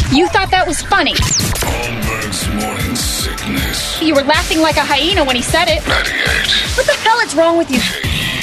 You thought that was funny. Holmberg's Morning Sickness. You were laughing like a hyena when he said it. 98. What the hell is wrong with you?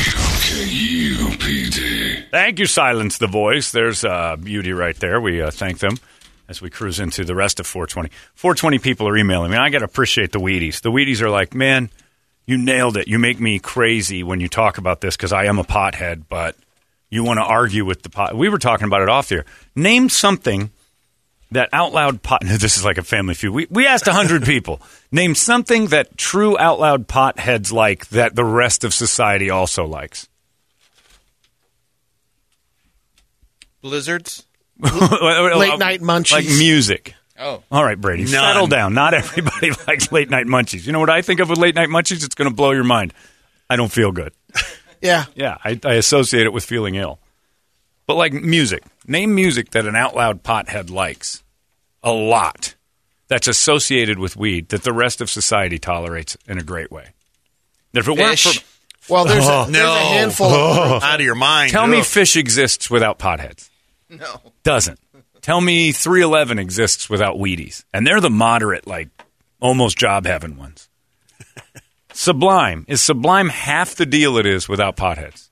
KUPD. Thank you, Silence the Voice. There's beauty right there. We thank them as we cruise into the rest of 420. 420 people are emailing me. I got to appreciate the Wheaties. The Wheaties are like, man, you nailed it. You make me crazy when you talk about this because I am a pothead, but you want to argue with the pot. We were talking about it off there. Name something that out loud pot. This is like a Family Feud. We asked 100 people. Name something that true out loud potheads like that the rest of society also likes. Blizzards? Late night munchies. Like music. Oh. All right, Brady, settle down. Not everybody likes late night munchies. You know what I think of with late night munchies? It's going to blow your mind. I don't feel good. Yeah. Yeah, I associate it with feeling ill. But like music. Name music that an out loud pothead likes a lot that's associated with weed that the rest of society tolerates in a great way. That if it weren't for... Well, there's a handful of... Out of your mind. Tell me Fish exists without potheads. No. Doesn't. Tell me 311 exists without Wheaties. And they're the moderate, like, almost job-having ones. Sublime. Is Sublime half the deal it is without potheads?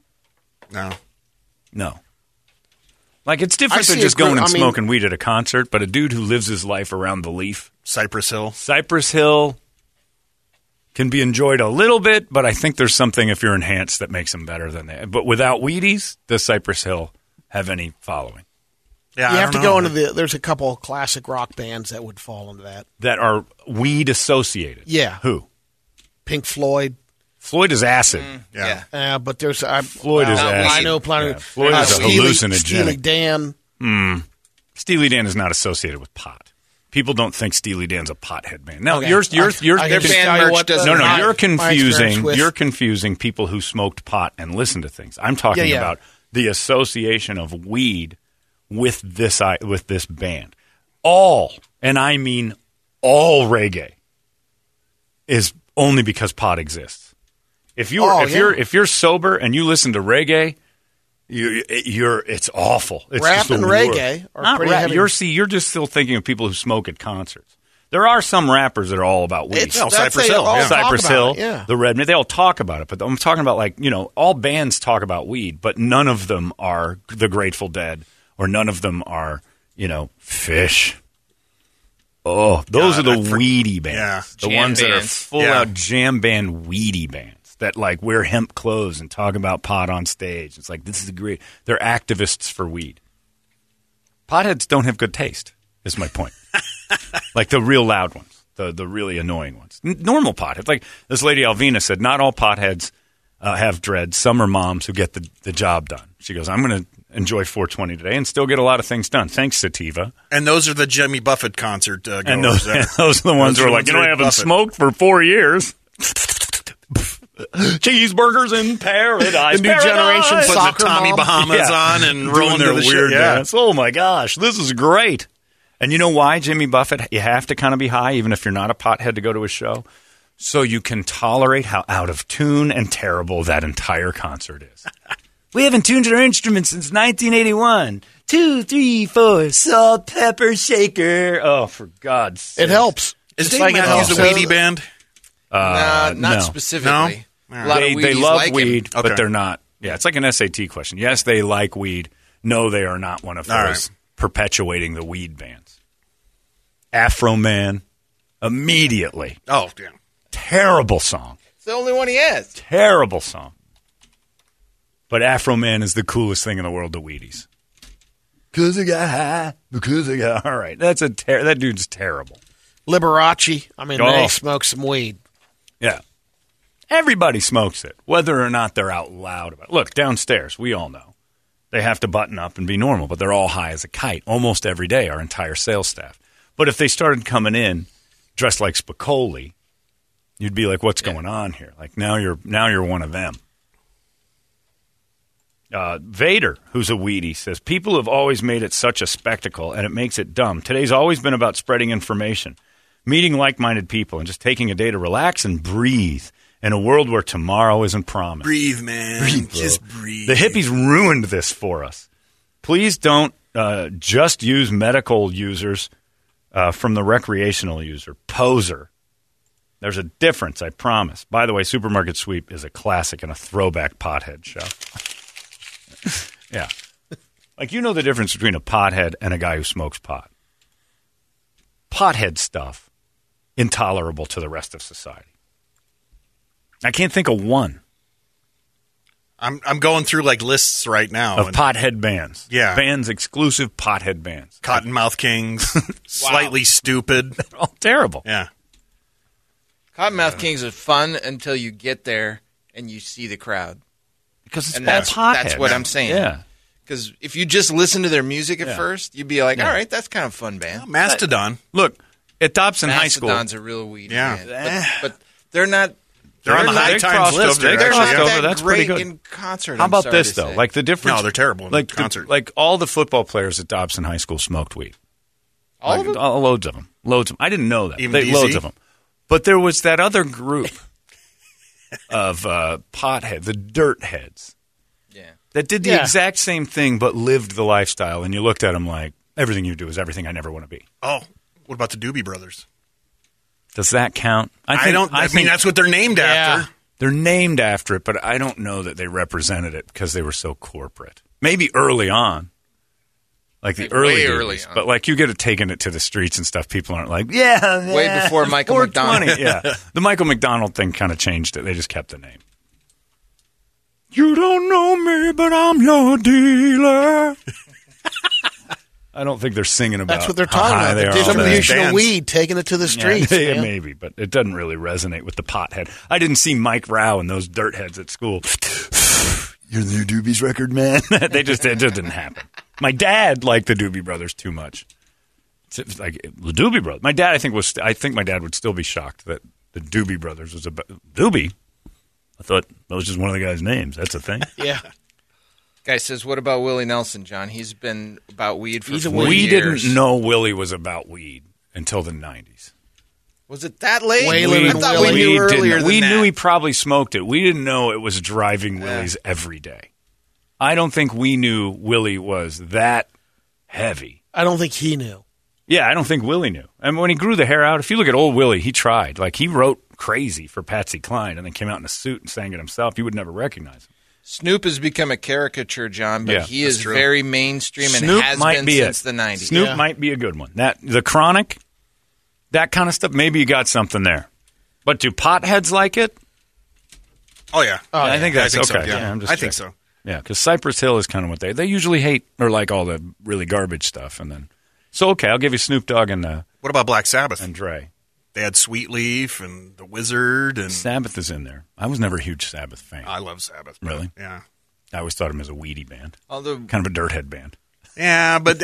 No. Like, it's different than just going and smoking weed at a concert, but a dude who lives his life around the leaf. Cypress Hill. Cypress Hill can be enjoyed a little bit, but I think there's something if you're enhanced that makes them better than that. But without Wheaties, does Cypress Hill have any following? Yeah, you have to go into there's a couple of classic rock bands that would fall into that. That are weed associated. Yeah. Who? Pink Floyd. Floyd is acid. Yeah. But there's... Floyd is acid. I know plenty. Yeah. Floyd is a hallucinogenic. Steely Dan. Steely Dan is not associated with pot. People don't think Steely Dan's a pothead band. No, Okay. you're Their band merch doesn't No, you're my experience confusing. with- You're confusing people who smoked pot and listened to things. I'm talking Yeah. about the association of weed with this band. All, and I mean all reggae, is only because pot exists. If you're sober and you listen to reggae, it's awful. It's Rap just the and worst. reggae are Not pretty rap. heavy. You're just still thinking of people who smoke at concerts. There are some rappers that are all about weed. Cypress Hill. Cypress Hill, yeah. the Redman, they all talk about it. But I'm talking about all bands talk about weed, but none of them are the Grateful Dead, or none of them are, Fish. Oh, those are the weedy bands. Yeah. The ones that are bands. full-out jam band weedy bands that, wear hemp clothes and talk about pot on stage. It's like, this is great. They're activists for weed. Potheads don't have good taste, is my point. Like the real loud ones, the really annoying ones. Normal potheads. Like this lady Alvina said, not all potheads have dreads. Some are moms who get the job done. She goes, I'm going to enjoy 420 today and still get a lot of things done. Thanks, Sativa. And those are the Jimmy Buffett concert goers. And those are the ones who are like, I haven't smoked for 4 years. Cheeseburgers in paradise. The new generation Putting the soccer Tommy mom. Bahamas on and rolling their to the weird shit. dance. Oh my gosh, this is great. And you know why, Jimmy Buffett? You have to kind of be high, even if you're not a pothead, to go to his show, so you can tolerate how out of tune and terrible that entire concert is. We haven't tuned our instruments since 1981. 2, 3, 4, salt, pepper, shaker. Oh, for God's sake. It helps. Is Just Dave Matthews a helps. weedy band? Not no. specifically. No? A lot of They weedies love like him. weed, Okay. but they're not. Yeah, it's like an SAT question. Yes, they like weed. No, they are not one of those All right. perpetuating the weed bands. Afro Man, immediately. Oh, yeah. Terrible song. It's the only one he has. Terrible song. But Afro Man is the coolest thing in the world to Wheaties. Because I got high. Because I got... All right. That dude's terrible. Liberace. I mean, Oh. they smoke some weed. Yeah. Everybody smokes it, whether or not they're out loud about it. Look, downstairs, we all know. They have to button up and be normal, but they're all high as a kite almost every day, our entire sales staff. But if they started coming in dressed like Spicoli, you'd be like, what's going on here? Like, now you're one of them. Vader, who's a weedy, says, people have always made it such a spectacle, and it makes it dumb. Today's always been about spreading information, meeting like-minded people, and just taking a day to relax and breathe in a world where tomorrow isn't promised. Breathe, man. Just breathe. The hippies ruined this for us. Please don't just use medical users from the recreational user, Poser. There's a difference, I promise. By the way, Supermarket Sweep is a classic and a throwback pothead show. Yeah. Like, you know the difference between a pothead and a guy who smokes pot. Pothead stuff, intolerable to the rest of society. I can't think of one. I'm going through like lists right now Of pothead bands. Yeah. Bands, exclusive pothead bands. Cottonmouth Kings, Slightly Stupid. They're all terrible. Yeah. Cottonmouth Kings is fun until you get there and you see the crowd. Because it's And all that's pothead. what I'm saying. Yeah. Because if you just listen to their music at Yeah. first, you'd be like, Yeah. all right, that's kind of a fun band. Mastodon. Look, at Dobson High School. Mastodon's a real weed Yeah. band. But they're not... They're on the High they Times crossed list. over. They actually, crossed yeah. over. that That's pretty great good. in concert. How I'm about sorry this, to though? say. Like the difference. No, they're terrible in like concert. Like all the football players at Dobson High School smoked weed. All of them? Loads of them. Loads of them. I didn't know that. Even DZ? Loads of them. But there was that other group of pothead, the dirt heads, Yeah. that did the Yeah. exact same thing but lived the lifestyle. And you looked at them like, everything you do is everything I never want to be. Oh, what about the Doobie Brothers? Does that count? I mean, think that's what they're named after. they're named after it, but I don't know that they represented it because they were so corporate. Maybe early on. Like the Like early way days. early on. But like you get it taken it to the streets and stuff, people aren't like, yeah. Way before Michael 420. McDonald. Yeah. The Michael McDonald thing kind of changed it. They just kept the name. You don't know me, but I'm your dealer. I don't think they're singing about That's what they're how talking high about. they The are all day. distribution of bands. weed, taking it to the streets. Yeah, man. maybe, but it doesn't really resonate with the pothead. I didn't see Mike Rao and those dirt heads at school. You're the new Doobies record, man. It just didn't happen. My dad liked the Doobie Brothers too much. It's like the Doobie Brothers. My dad, I think my dad would still be shocked that the Doobie Brothers was about Doobie. I thought that was just one of the guys' names. That's a thing. Yeah. Guy says, what about Willie Nelson, John? He's been about weed for He's a 40 We years. didn't know Willie was about weed until the 90s. Was it that late? Waylon I and thought Willie. we knew earlier didn't. than We that. knew he probably smoked it. We didn't know it was driving Willie's every day. I don't think we knew Willie was that heavy. I don't think he knew. Yeah, I don't think Willie knew. And when he grew the hair out, if you look at old Willie, he tried. Like, he wrote Crazy for Patsy Cline and then came out in a suit and sang it himself. You would never recognize him. Snoop has become a caricature, John, but Yeah, he that's is true. very mainstream and Snoop has might been be since it. the 90s. Snoop Yeah. might be a good one. The Chronic, that kind of stuff, maybe you got something there. But do potheads like it? Oh, yeah. I think that's so, okay. yeah. I'm just I think checking. so. Yeah, because Cypress Hill is kind of what they usually hate or like all the really garbage stuff. And then, so okay, I'll give you Snoop Dogg and What about Black Sabbath? Dre. They had Sweet Leaf and The Wizard. And Sabbath is in there. I was never a huge Sabbath fan. I love Sabbath. but- Really? Yeah. I always thought him as a weedy band, Although kind of a dirthead band. Yeah, but,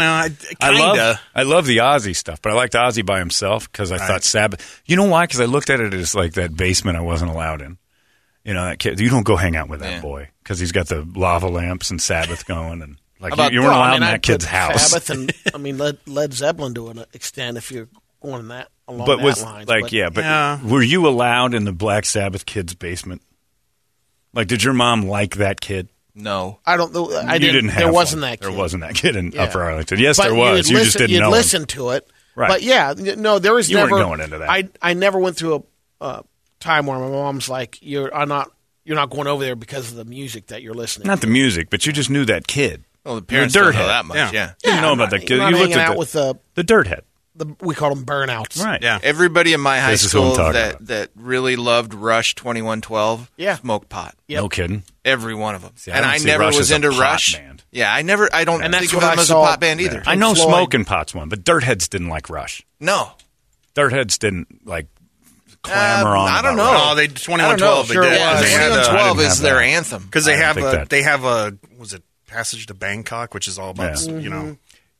kind I love the Ozzy stuff, but I liked Ozzy by himself because I thought Sabbath. You know why? Because I looked at it as like that basement I wasn't allowed in. You know, that kid. You don't go hang out with that Yeah. boy because he's got the lava lamps and Sabbath going, and like About- you weren't allowed in I'd that kid's put house. Sabbath and Led Zeppelin to an extent if you're going that along But that was lines. like, but yeah, were you allowed in the Black Sabbath kid's basement? Like, did your mom like that kid? no. I don't know. I You didn't have There one. wasn't that kid. There wasn't that kid in Yeah. Upper Arlington. Yes, But there was. You just didn't you'd know. him. listen to it. Right. But yeah, no, there was You weren't never going into that. I never went through a time where my mom's like, you're not going over there because of the music that you're listening. Not the music, but you just knew that kid. Well, the You're a parents don't know dirthead. that much, Yeah. yeah. Didn't know I'm about not- that kid. I'm not You looked hanging at out with the dirthead. we call them burnouts. Right. Yeah. Everybody in my high This is what I'm school talking that, about. that really loved Rush 2112 Yeah. smoked pot. Yep. No kidding. Every one of them. See, I and don't I see never Rush was as a into pot Rush. band. Yeah, I don't And that's think of what them I as saw. a pot band either. I know Floyd. Smoking Pot's one, but Dirtheads didn't like Rush. No. Dirtheads didn't like clamor on. I don't about know. Rush. No, they I don't 2112. know. They did. Yeah, was. They had, 2112 I didn't is have their that. anthem. because they I don't have think a that- they have a was it Passage to Bangkok, which is all about Yeah. you know.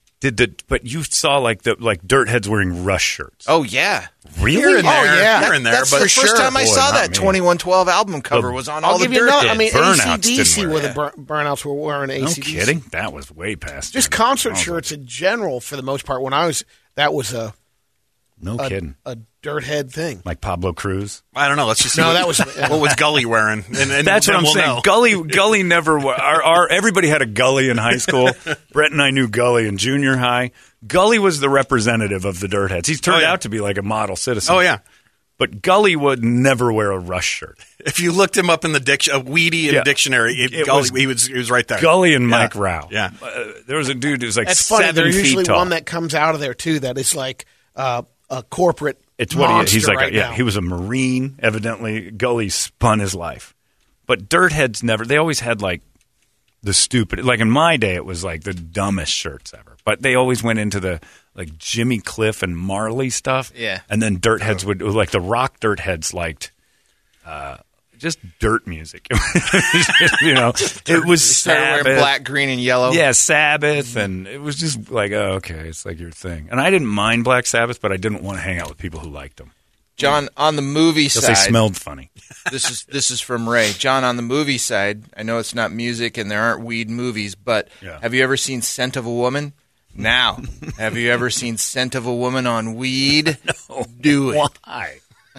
But you saw like Dirtheads wearing Rush shirts. Oh, yeah. Really? Here and there, yeah. here and there, That's but the first time I Boy, saw not that me. 2112 album cover was on all I'll the give you dirt another. heads. I mean, Burnouts AC/DC didn't were wear the burnouts were wearing No AC/DC. kidding. That was way past. Just then. concert Oh, shirts in general, for the most part. When I was, that was No kidding. a dirt head thing. Like Pablo Cruz. I don't know. Let's just see. No, what, that was- what was Gully wearing? And That's what then I'm we'll saying. know. Gully never. Everybody had a Gully in high school. Brett and I knew Gully in junior high. Gully was the representative of the Dirtheads. He's turned Oh, yeah. out to be like a model citizen. Oh, yeah. But Gully would never wear a Rush shirt. If you looked him up in the Weedy in Yeah. the dictionary, It Gully, was he was right there. Gully and Yeah. Mike Rao. Yeah. There was a dude who's like That's funny. 7 There's feet usually tall. one that comes out of there too. That is like a corporate. It's what he is. monster He's like, right now. he was a Marine, evidently. Gully spun his life. But Dirtheads never, they always had like the stupid, like in my day, it was like the dumbest shirts ever. But they always went into the like Jimmy Cliff and Marley stuff. Yeah. And then Dirtheads would, like the rock Dirtheads liked just dirt music. You know, it was Started wearing Sabbath. black, green, and yellow. Yeah, Sabbath, and it was just like, oh, okay, it's like your thing. And I didn't mind Black Sabbath, but I didn't want to hang out with people who liked them. John, on the movie Because side, they smelled funny. this is from Ray. John, on the movie side, I know it's not music and there aren't weed movies, but Yeah. have you ever seen Scent of a Woman? Now, have you ever seen Scent of a Woman on weed? No. Do it. Why?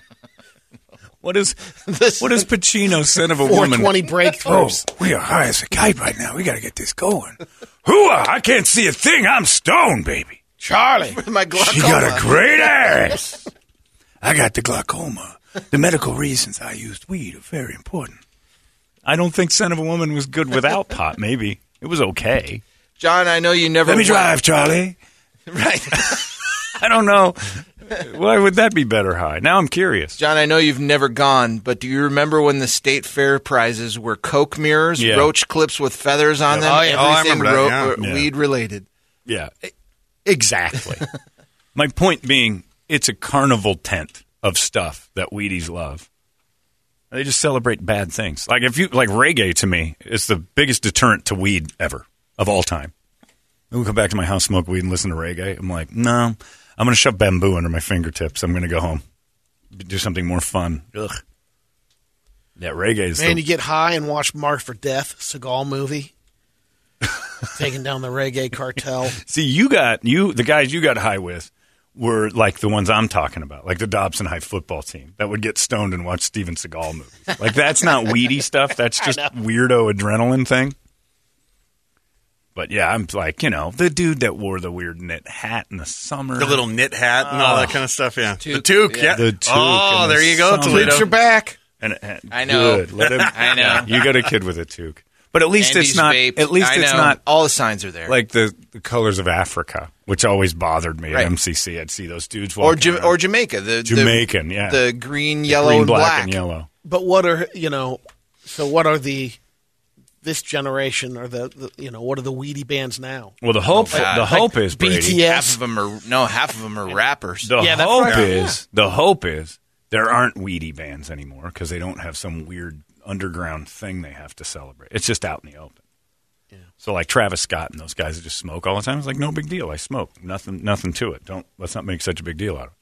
What is Pacino's Scent of a Woman? 420 breakthroughs. Oh, we are high as a kite right now. We got to get this going. Hooah! I can't see a thing. I'm stoned, baby. Charlie. My glaucoma. She got a great ass. I got the glaucoma. The medical reasons I used weed are very important. I don't think Scent of a Woman was good without pot. Maybe. It was okay. John, I know you never Let me went- drive, Charlie. Right. I don't know. Why would that be better high? Now I'm curious. John, I know you've never gone, but do you remember when the state fair prizes were Coke mirrors, Yeah. roach clips with feathers on them? Oh, yeah. Oh, I Everything remember that, yeah. weed related. Yeah, exactly. My point being, it's a carnival tent of stuff that Wheaties love. They just celebrate bad things. Like if you like reggae, to me, it's the biggest deterrent to weed ever of all time. We come back to my house, smoke weed, and listen to reggae. I'm like, no, I'm going to shove bamboo under my fingertips. I'm going to go home, do something more fun. Ugh. That reggae is Man, you get high and watch Marked for Death, Seagal movie. Taking down the reggae cartel. See, the guys you got high with were like the ones I'm talking about, like the Dobson High football team that would get stoned and watch Steven Seagal movies. Like that's not weedy stuff. That's just weirdo adrenaline thing. But yeah, I'm like, the dude that wore the weird knit hat in the summer. The little knit hat and all that kind of stuff, yeah. The toque, yeah. The toque Oh, in the there you go, summer. Toledo. Clips are back. And I know. Good. Let him, I know. You got a kid with a toque. But at least Andy's it's not. vaped. At least I it's know. not All the signs are there. like the colors of Africa, which always bothered me Right. at MCC. I'd see those dudes or walking around. or Jamaica. The Jamaican, yeah. The green, yellow, green, and black. and yellow. But what are, so what are this generation or what are the weedy bands now? Well, the hope is Brady, BTS. Half of them are rappers. The Yeah, that's hope right. is the hope is there aren't weedy bands anymore because they don't have some weird underground thing they have to celebrate. It's just out in the open. Yeah. So like Travis Scott and those guys that just smoke all the time. It's like no big deal. I smoke. Nothing to it. Let's not make such a big deal out of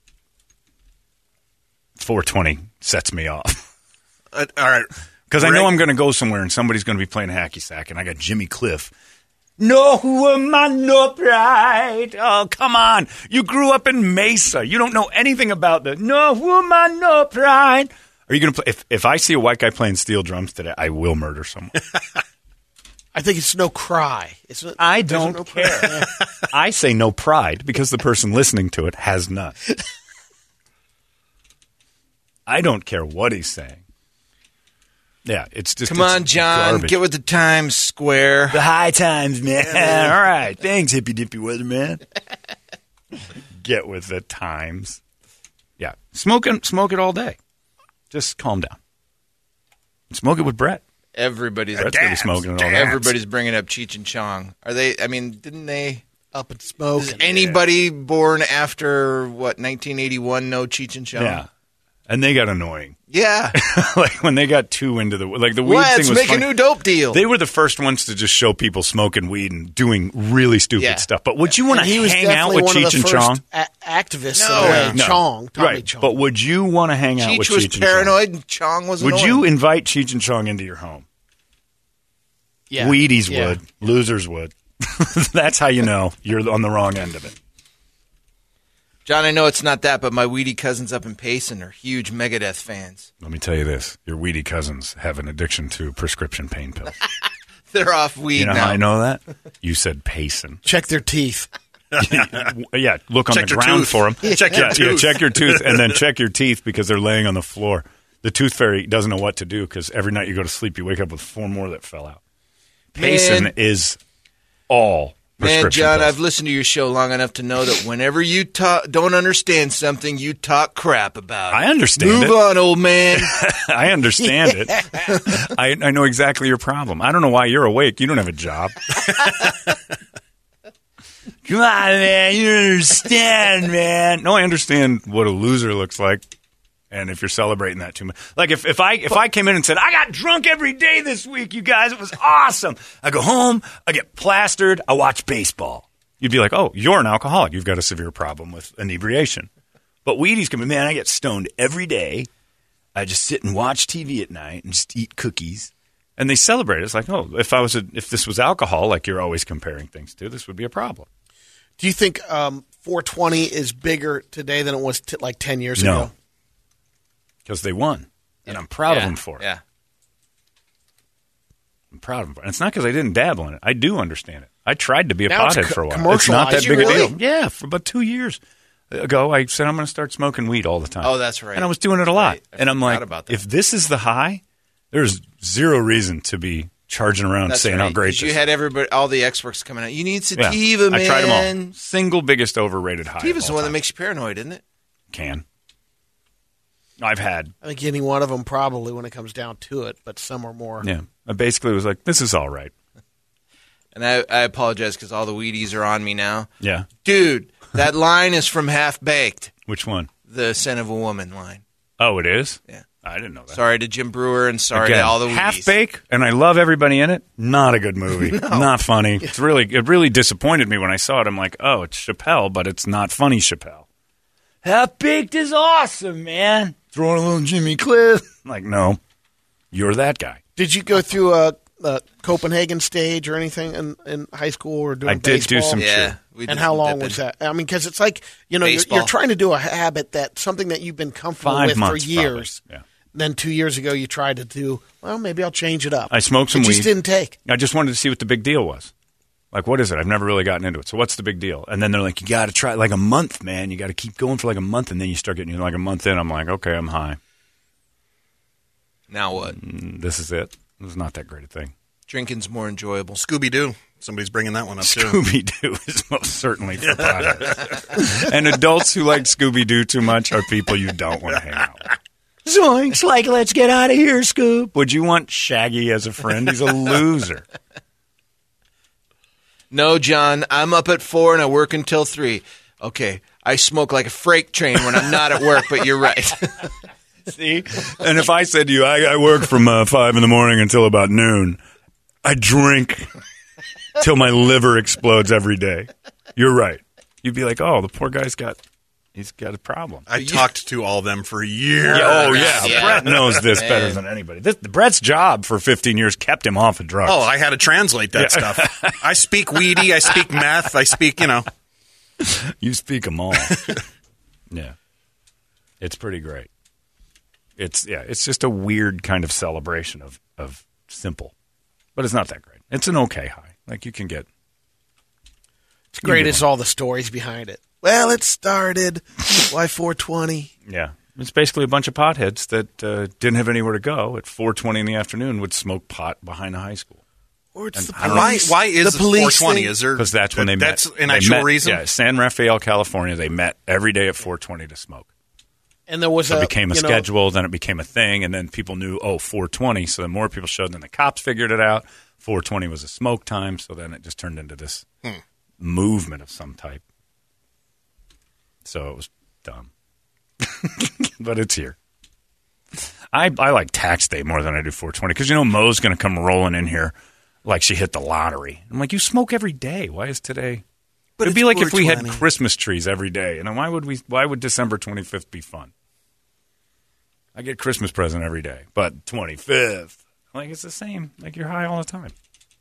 it. 420 sets me off. All right. Because I know I'm going to go somewhere and somebody's going to be playing hacky sack, and I got Jimmy Cliff. No woman, no pride. Oh, come on. You grew up in Mesa. You don't know anything about the no woman, no pride. Are you going to play? If I see a white guy playing steel drums today, I will murder someone. I think it's No Cry. I don't care. I say no pride because the person listening to it has none. I don't care what he's saying. Yeah, it's just Come on, it's John. garbage. Get with the times, Square. The high times, man. All right. Thanks, hippy dippy weatherman. Get with the times. Yeah. Smoke it all day. Just calm down. Smoke it with Brett. Everybody's Brett's going to be smoking it all day. Everybody's bringing up Cheech and Chong. Are they? I mean, didn't they? Up and smoke. Does anybody born after 1981 know Cheech and Chong? Yeah. And they got annoying. Yeah. Like when they got too into the weed thing Let's was make funny. a new dope deal. They were the first ones to just show people smoking weed and doing really stupid Yeah. stuff. But would you want to And he was hang out definitely with one of Cheech the and first Chong? activists. No. in a way. No. Chong, Tommy Right. Chong. But would you want to hang out with Cheech was Cheech paranoid, and and Chong was Chong? Would annoying. you invite Cheech and Chong into your home? yeah. Weedies Yeah. would. Losers would. That's how you know you're on the wrong end of it. John, I know it's not that, but my weedy cousins up in Payson are huge Megadeth fans. Let me tell you this. Your weedy cousins have an addiction to prescription pain pills. They're off weed You know now. how I know that? You said Payson. Check their teeth. Yeah, look on Check the your ground tooth. for them. Check your tooth. Check your tooth, and then check your teeth because they're laying on the floor. The tooth fairy doesn't know what to do because every night you go to sleep, you wake up with 4 more that fell out. Payson is all prescription Man, John, pills. I've listened to your show long enough to know that whenever you don't understand something, you talk crap about it. I understand Move it. on, old man. I understand it. I know exactly your problem. I don't know why you're awake. You don't have a job. Come on, man. You don't understand, man. No, I understand what a loser looks like. And if you're celebrating that too much. Like if I came in and said, I got drunk every day this week, you guys, it was awesome. I go home, I get plastered, I watch baseball. You'd be like, oh, you're an alcoholic. You've got a severe problem with inebriation. But Wheaties come in, man, I get stoned every day. I just sit and watch TV at night and just eat cookies. And they celebrate it. It's like, oh, if this was alcohol, like you're always comparing things to, this would be a problem. Do you think 420 is bigger today than it was like 10 years ago? Because they won. And I'm proud of them for it. Yeah. I'm proud of them for it. And it's not because I didn't dabble in it. I do understand it. I tried to be a Now it's pothead for a while. It's not that commercialized. big a Really? deal. Yeah, for about 2 years ago, I said I'm going to start smoking weed all the time. Oh, that's right. And I was doing it a lot. Right. I And I'm forgot like, about that. if this is the high, there's zero reason to be charging around That's saying right, how great 'cause this you had all the experts coming out. You need Yeah. sativa, man. I tried them all. Single biggest overrated high. Sativa's of the all one that time. makes you paranoid, isn't it? Can. I've had. I think any one of them probably when it comes down to it, but some are more. Yeah. I basically was like, this is all right. And I apologize because all the Wheaties are on me now. Yeah. Dude, that line is from Half Baked, Which one? the Scent of a Woman line. Oh, it is? Yeah. I didn't know that. Sorry to Jim Brewer and sorry Again, to all the Wheaties. Half Bake, and I love everybody in it. Not a good movie. Not funny. It really disappointed me when I saw it. I'm like, oh, it's Chappelle, but it's not funny Chappelle. Half Baked is awesome, man. Throwing a little Jimmy Cliff. I'm like, no, you're that guy. Did you go through a Copenhagen stage or anything in high school or doing I did baseball? do some Yeah. we did And how some long dipping. was that? I mean, because it's like, you're Baseball. trying to do a habit something that you've been comfortable 5 with months, for years. probably. Yeah. Then 2 years ago, you tried to do, well, maybe I'll change it up. I smoked some It just weed. didn't take. I just wanted to see what the big deal was. Like, what is it? I've never really gotten into it. So what's the big deal? And then they're like, you got to try it like a month, man. You got to keep going for like a month. And then you start getting like a month in. I'm like, okay, I'm high. Now what? This is it. This is not that great a thing. Drinking's more enjoyable. Scooby-Doo. Somebody's bringing that one up, too. Scooby-Doo is most certainly for potheads. And adults who like Scooby-Doo too much are people you don't want to hang out with. Zoinks, like, let's get out of here, Scoob. Would you want Shaggy as a friend? He's a loser. No, John, I'm up at 4 and I work until 3. Okay, I smoke like a freight train when I'm not at work, but you're right. See? And if I said to you, I work from 5 in the morning until about noon, I drink till my liver explodes every day. You're right. You'd be like, oh, the poor guy's got a problem. I talked to all of them for years. Oh, yeah. Yeah. Brett knows this better than anybody. Brett's job for 15 years kept him off of drugs. Oh, I had to translate that stuff. I speak weedy. I speak meth. I speak, You speak them all. Yeah. It's pretty great. It's just a weird kind of celebration of simple. But it's not that great. It's an okay high. Like you can get. It's great as all the stories behind it. Well, it started. Why 420? Yeah. It's basically a bunch of potheads that didn't have anywhere to go at 4:20 in the afternoon would smoke pot behind a high school. Or it's the I don't know. police. Why is the it police 420? thing? Is there? Because that's when they met. That's an They actual met- reason? Yeah, San Rafael, California. They met every day at 4:20 to smoke. And there was So a it became a you know, schedule, then it became a thing, and then people knew, 4:20. So then more people showed, and then the cops figured it out. 4:20 was a smoke time, so then it just turned into this movement of some type. So it was dumb. But it's here. I like tax day more than I do 420 because, Mo's going to come rolling in here like she hit the lottery. I'm like, you smoke every day. Why is today? But It'd be it's like if we had 420. Christmas trees every day. And why would December 25th be fun? I get Christmas present every day, but 25th, like it's the same. Like you're high all the time.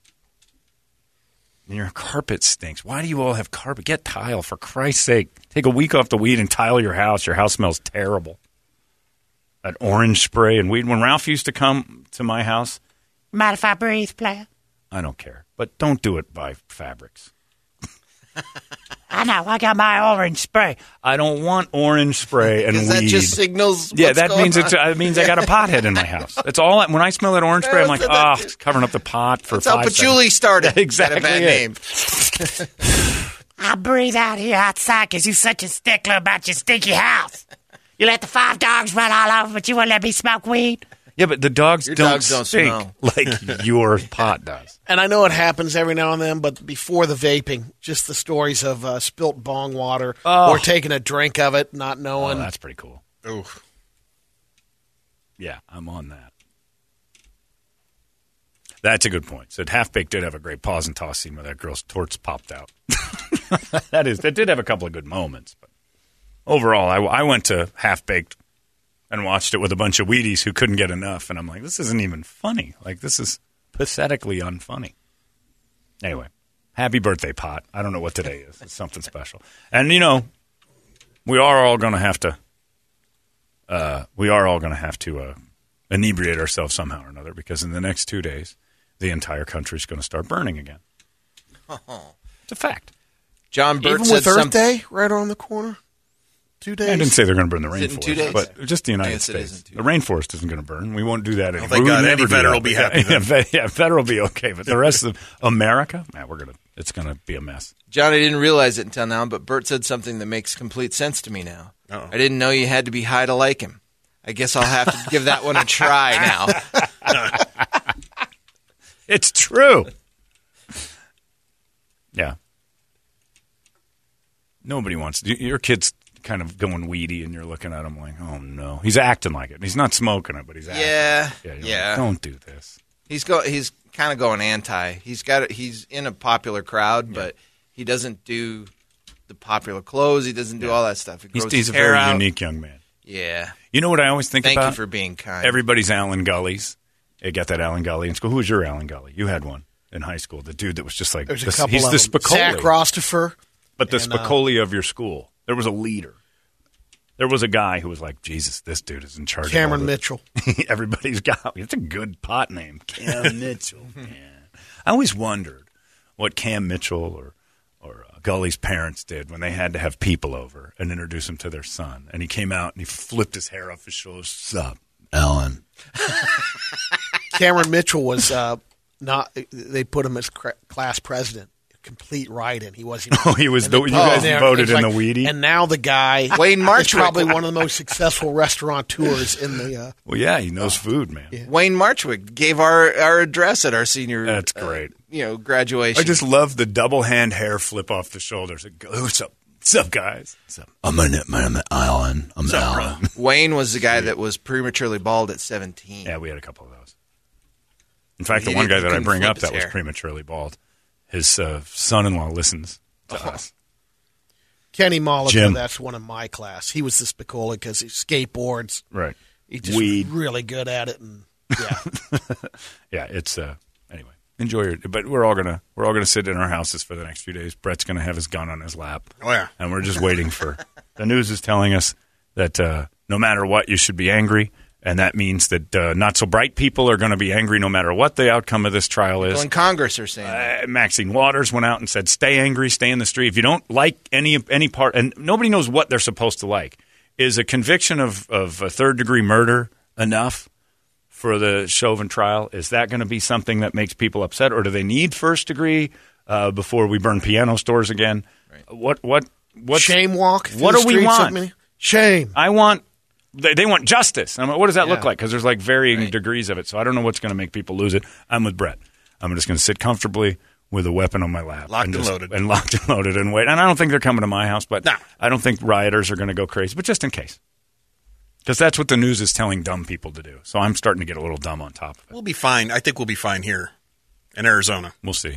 And your carpet stinks. Why do you all have carpet? Get tile, for Christ's sake. Take a week off the weed and tile your house. Your house smells terrible. That orange spray and weed. When Ralph used to come to my house, mind if I breathe, player? I don't care. But don't do it by fabrics. I know. I got my orange spray. I don't want orange spray and weed. That just signals. Yeah, what's that going means on. it means I got a pothead in my house. That's all. When I smell that orange spray, I'm like, it's covering up the pot for That's how 5 patchouli started. Exactly Had a bad it. name. I breathe out here outside because you're such a stickler about your stinky house. You let the 5 dogs run all over, but you won't let me smoke weed? Yeah, but the dogs Your don't dogs don't stink smell. like your pot does. And I know it happens every now and then, but before the vaping, just the stories of spilt bong water or taking a drink of it, not Oh, knowing. that's pretty cool. Ooh. Yeah, I'm on that. That's a good point. So Half Baked did have a great pause and toss scene where that girl's torts popped out. That did have a couple of good moments, but overall, I went to Half Baked and watched it with a bunch of Wheaties who couldn't get enough, and I'm like, this isn't even funny. Like, this is pathetically unfunny. Anyway, happy birthday, Pot. I don't know what today is. It's something special. And, we are all going to have to inebriate ourselves somehow or another, because in the next 2 days, the entire country is going to start burning again. It's a fact. John Burt Even said with Earth something. Day right on the corner? 2 days? I didn't say they're going to burn the Is it in 2 rainforest, days? but just the United guess it States. is in 2 The rainforest isn't going to burn. We won't do that anymore. thank We would God. never Eddie do Vedder that. will be happy then. Vedder will be okay, but the rest of America, it's going to be a mess. John, I didn't realize it until now, but Bert said something that makes complete sense to me now. Uh-oh. I didn't know you had to be high to like him. I guess I'll have to give that one a try now. It's true. Yeah. Nobody wants your kid's kind of going weedy, and you're looking at him like, oh no, he's acting like it. He's not smoking it, but he's acting. Yeah, You're yeah. Like, don't do this. He's kind of going anti. He's in a popular crowd, but he doesn't do the popular clothes. He doesn't do all that stuff. He grows He's his a hair very out. unique young man. Yeah. You know what I always think Thank about? you for being kind. Everybody's Alan Gullies. They got that Alan Gully in school. Who was your Alan Gully? You had one in high school. The dude that was just like, There's a couple he's of the them. Spicoli. Zach Rostaffer. But the and, Spicoli of your school. There was a leader. There was a guy who was like, Jesus, this dude is in charge Cameron of all Mitchell. Everybody's got, it's a good pot name. Cam Mitchell. Yeah. I always wondered what Cam Mitchell or Gully's parents did when they had to have people over and introduce him to their son. And he came out and he flipped his hair off his shoulders. Sup, Alan? Cameron Mitchell was not. They put him as class president. Complete write-in. He wasn't. Oh, he was. and they You put guys him there, voted it's in like- the Wheatie. And now the guy Wayne is Marchwick. probably one of the most successful restaurateurs in the. Well, yeah, he knows food, man. Yeah. Wayne Marchwick gave our address at our senior. That's great. Graduation. I just love the double hand hair flip off the shoulders. It goes, what's up? What's up, guys? What's up? I'm Alan. I'm Alan. Wayne was the guy that was prematurely bald at 17. Yeah, we had a couple of those. In fact, He the one guy didn't- that I couldn't bring flip up his that was hair. prematurely bald, his son-in-law listens to us. Kenny Mollica, Jim. that's one of my class. He was the Spicoli because he skateboards. Right. He's just Weed. really good at it, and yeah, Yeah, it's anyway. Enjoy your. But we're all gonna sit in our houses for the next few days. Brett's gonna have his gun on his lap. Oh, yeah. And we're just waiting for. The news is telling us that no matter what, you should be angry, and that means that not so bright people are going to be angry no matter what the outcome of this trial is. People in Congress are saying that. Maxine Waters went out and said, "Stay angry, stay in the street. If you don't like any part, and nobody knows what they're supposed to like, is a conviction of a third-degree murder enough for the Chauvin trial? Is that going to be something that makes people upset, or do they need first-degree before we burn piano stores again? Right. What shame walk. through What the do we streets want? of Minneapolis. Shame. I want. They want justice. I'm like, what does that look Yeah. like? Because there's like varying degrees of it. So I don't know what's going to make people lose it. I'm with Brett. I'm just going to sit comfortably with a weapon on my lap. Locked and just- loaded. And locked and loaded and wait. And I don't think they're coming to my house, but No. I don't think rioters are going to go crazy. But just in case. Because that's what the news is telling dumb people to do. So I'm starting to get a little dumb on top of it. We'll be fine. I think we'll be fine here in Arizona. We'll see.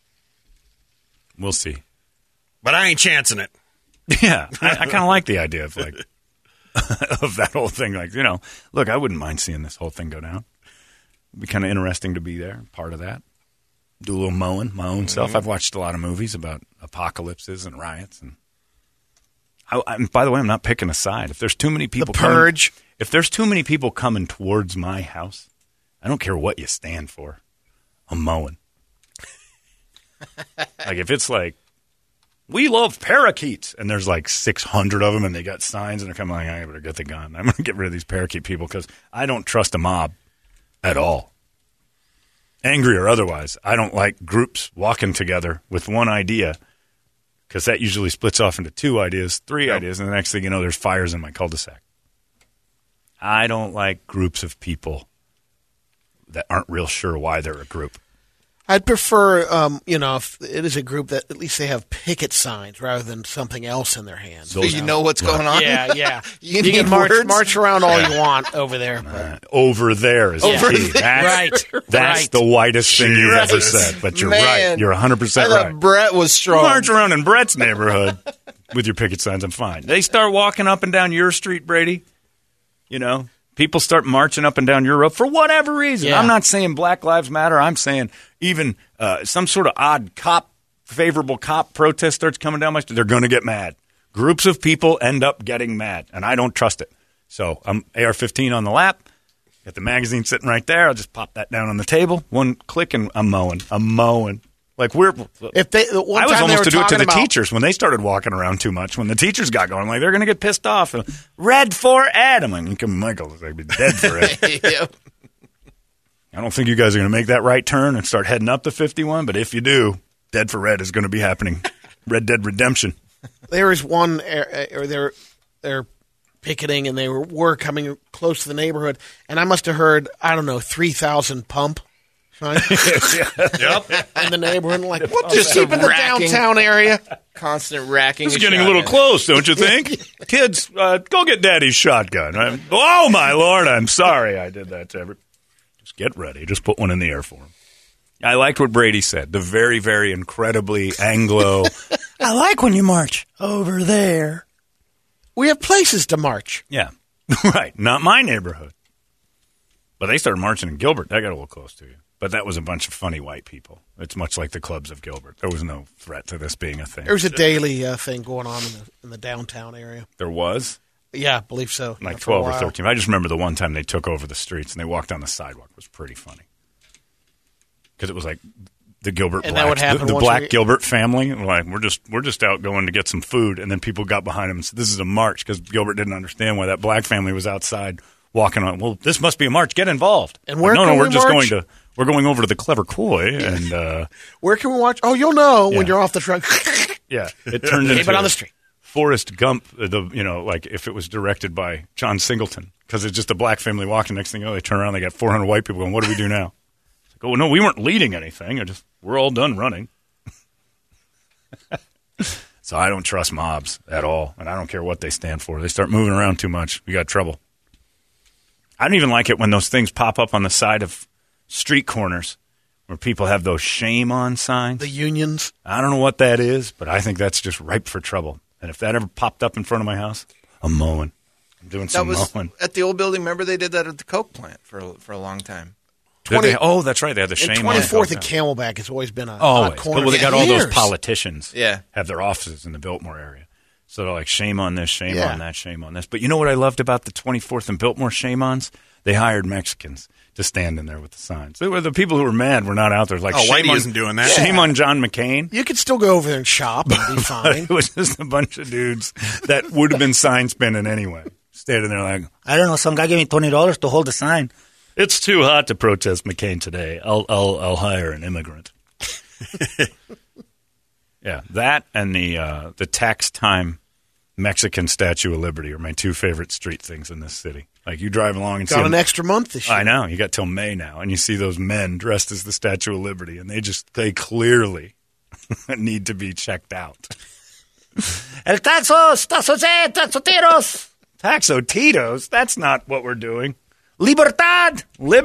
We'll see. But I ain't chancing it. Yeah. I kind of like the idea of like of that whole thing. Like, look, I wouldn't mind seeing this whole thing go down. It'd be kind of interesting to be there, part of that. Do a little mowing, my own self. I've watched a lot of movies about apocalypses and riots. And by the way, I'm not picking a side. If there's too many people Purge. if there's too many people coming towards my house, I don't care what you stand for. I'm mowing. Like if it's like We love parakeets. And there's like 600 of them, and they got signs, and they're coming like, I better get the gun. I'm going to get rid of these parakeet people because I don't trust a mob at all. Angry or otherwise, I don't like groups walking together with one idea because that usually splits off into 2 ideas, 3 ideas, and the next thing you know, there's fires in my cul-de-sac. I don't like groups of people that aren't real sure why they're a group. I'd prefer, if it is a group that at least they have picket signs rather than something else in their hands. So you know what's going on? Yeah. You can need march around all you want over there. But. Over there is Over key. there. That's the whitest thing you've ever said. But you're right. You're 100% I thought right. Brett was strong. March around in Brett's neighborhood with your picket signs. I'm fine. They start walking up and down your street, Brady. People start marching up and down your road for whatever reason. Yeah. I'm not saying Black Lives Matter. I'm saying even some sort of odd favorable cop protest starts coming down my street. They're going to get mad. Groups of people end up getting mad, and I don't trust it. So I'm AR-15 on the lap. Got the magazine sitting right there. I'll just pop that down on the table. One click, and I'm mowing. Like I was almost to do it to the teachers when they started walking around too much. When the teachers got going, like they're going to get pissed off. Red for Ed. I'm like, Michael, I'd be dead for Ed. Yep. I don't think you guys are going to make that right turn and start heading up to 51. But if you do, Dead for Red is going to be happening. Red Dead Redemption. There is one, they're picketing, and they were coming close to the neighborhood, and I must have heard 3,000 pump. Yep. In the neighborhood, like, what? Just keep in the downtown area. Constant racking. It's getting a little close, don't you think? Kids, go get Daddy's shotgun. Oh, my Lord, I'm sorry I did that to everyone. Just get ready. Just put one in the air for him. I liked what Brady said. The very, very incredibly Anglo. I like when you march over there. We have places to march. Yeah. Right. Not my neighborhood. But they started marching in Gilbert. That got a little close to you. But that was a bunch of funny white people. It's much like the clubs of Gilbert. There was no threat to this being a thing. There was a daily thing going on in the downtown area. There was? Yeah, I believe so. Like 12 or 13. I just remember the one time they took over the streets and they walked on the sidewalk. It was pretty funny. Because it was like the Gilbert and that would happen the black Gilbert family. Like, we're just out going to get some food. And then people got behind them and said, this is a march, because Gilbert didn't understand why that black family was outside walking on. Well, this must be a march. Get involved. And where like, can we're going over to the Clever Koi. And where can we watch? Oh, you'll know when you're off the truck. Yeah. It turned into on the street. Forrest Gump, like if it was directed by John Singleton, because it's just a black family walking. Next thing you know, they turn around, they got 400 white people going, what do we do now? It's like, oh, no, we weren't leading anything. We're all done running. So I don't trust mobs at all, and I don't care what they stand for. They start moving around too much. We got trouble. I don't even like it when those things pop up on the side of street corners where people have those shame on signs. The unions. I don't know what that is, but I think that's just ripe for trouble. And if that ever popped up in front of my house, I'm mowing. I'm doing some mowing. At the old building, remember they did that at the Coke plant for a long time. That's right. They had the shame on 24th and Camelback has always been a Well, corner. they got all those politicians have their offices in the Biltmore area. So they're like, shame on this, shame on that, shame on this. But you know what I loved about the 24th and Biltmore shame-ons? They hired Mexicans to stand in there with the signs. They were the people who were mad were not out there. Like, Whitey isn't doing that. Shame on John McCain. You could still go over there and shop and be fine. It was just a bunch of dudes that would have been sign spinning anyway. Standing there like, I don't know, some guy gave me $20 to hold a sign. It's too hot to protest McCain today. I'll hire an immigrant. Yeah, that and the tax time Mexican Statue of Liberty are my two favorite street things in this city. Like, you drive along and see an extra month this year. I know. You got till May now, and you see those men dressed as the Statue of Liberty, and they clearly need to be checked out. El taxoteros. Taxotitos? That's not what we're doing. Libertad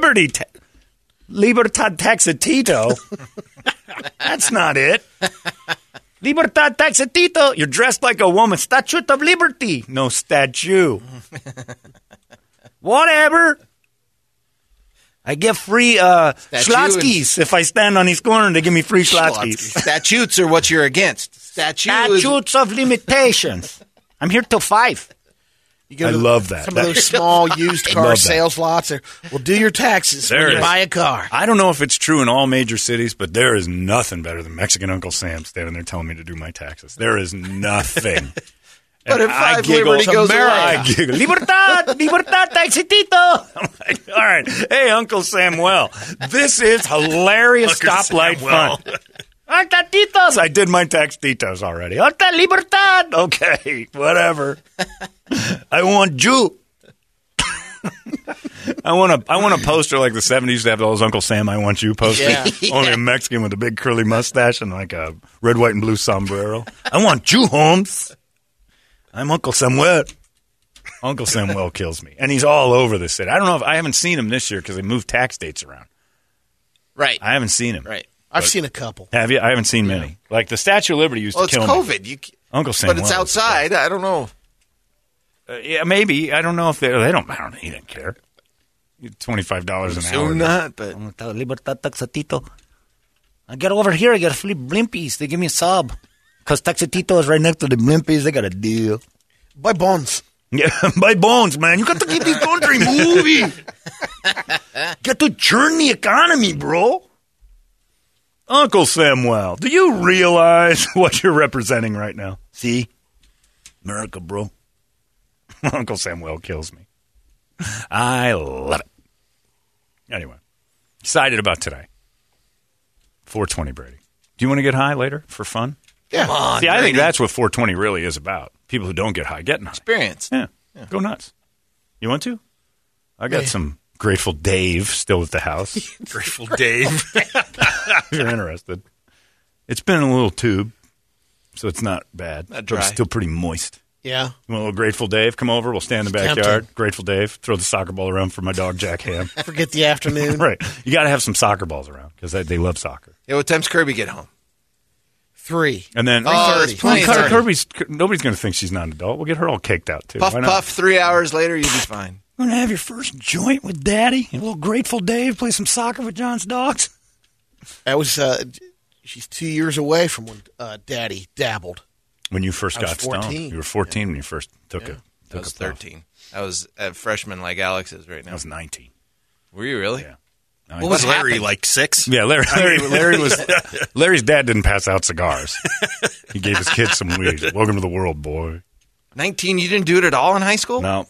taxatito. That's not it. Libertad taxatito. You're dressed like a woman. Statue of Liberty. No statue. Whatever. I get free Schlotzkis. If I stand on his corner, they give me free Schlotzkis. Statutes are what you're against. Statutes of limitations. I'm here till 5. You go I to love that. Some of those small used love car that. sales lots. Well, do your taxes There when it you is. buy a car. I don't know if it's true in all major cities, but there is nothing better than Mexican Uncle Sam standing there telling me to do my taxes. There is nothing. But And if I Five giggle, Liberty goes away. I giggle. Libertad, libertad, taxitito. I'm like, all right, hey, Uncle Samuel, this is hilarious Uncle stoplight Samuel. fun. Taxitos. I did my taxitos already. Libertad. Okay, whatever. I want you. I want a poster like the 70s used to have those Uncle Sam I Want You posters. Yeah. Only a Mexican with a big curly mustache and like a red, white, and blue sombrero. I want you, Holmes. I'm Uncle Samuel. Uncle Samuel kills me. And he's all over the city. I don't know if I haven't seen him this year because they moved tax dates around. Right. I haven't seen him. Right. I've seen a couple. Have you? I haven't seen many. Like the Statue of Liberty used Well, to it's kill me. COVID. Uncle Samuel. But it's was outside. I don't know. yeah, maybe. I don't know if they don't. I don't. He didn't care. $25 an hour. Soon not, but Libertad Taxatito. I get over here, I get free blimpies. They give me a sub. Because Taxatito is right next to the blimpies. They got a deal. Buy bonds. Yeah, my bones, man. You got to keep this country moving. Got to churn the economy, bro. Uncle Samuel, do you realize what you're representing right now? See? America, bro. Uncle Samuel kills me. I love it. Anyway, excited about today. 420, Brady. Do you want to get high later for fun? Yeah. come on. See, I think Brady. that's what 420 really is about. People who don't get high getting high. Experience. Yeah. Go nuts. You want to? I got some Grateful Dave still at the house. Grateful Dave. If you're interested. It's been in a little tube, so it's not bad. Not But it's dry. still pretty moist. Yeah. You want a little Grateful Dave? Come over. We'll stand in the It's backyard. tempting. Grateful Dave. Throw the soccer ball around for my dog, Jack Ham. Forget the afternoon. Right. You got to have some soccer balls around because they love soccer. Yeah, what time's Kirby get home? 3. And then Oh, there's plenty of time. Nobody's going to think she's not an adult. We'll get her all caked out, too. Puff, Why not? puff, 3 hours later, you'll be fine. You want to have your first joint with Daddy? A little Grateful Dave, play some soccer with John's dogs? That was, she's 2 years away from when Daddy dabbled. When you first I was got stoned. 14. You were 14 when you first took it. I was 13. I was a freshman like Alex is right I now. was 19. Were you really? Yeah. What was Larry, happened? like 6? Yeah, Larry's dad didn't pass out cigars. He gave his kids some weed. Welcome to the world, boy. 19, you didn't do it at all in high school? No.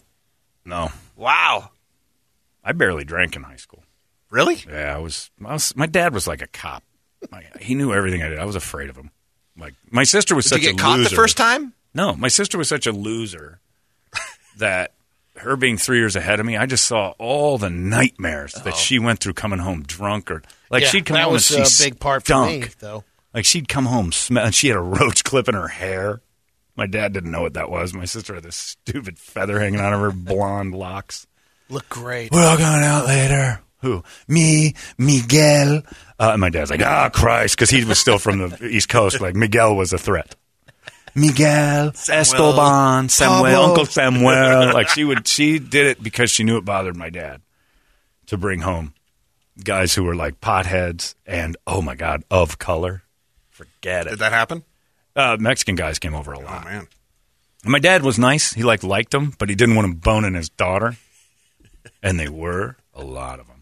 Wow. I barely drank in high school. Really? Yeah, I was my dad was like a cop. He knew everything I did. I was afraid of him. Like my sister was Did such you a get caught loser. the first time? No, my sister was such a loser that her being 3 years ahead of me, I just saw all the nightmares that she went through coming home drunk or like Yeah, she'd come that home was and she a big part for stunk. me, though. Like she'd come home and she had a roach clip in her hair. My dad didn't know what that was. My sister had this stupid feather hanging out of her blonde locks. Look great. We're all going out later. Who? Me, Miguel. And my dad's like, Christ, because he was still from the East Coast. Like, Miguel was a threat. Miguel, Esteban, Samuel, Pablo. Uncle Samuel. Like, she did it because she knew it bothered my dad to bring home guys who were like potheads and, oh my God, of color. Forget it. Did that happen? Mexican guys came over a Oh, lot. man. And my dad was nice. He liked them, but he didn't want him boning his daughter. And they were a lot of them.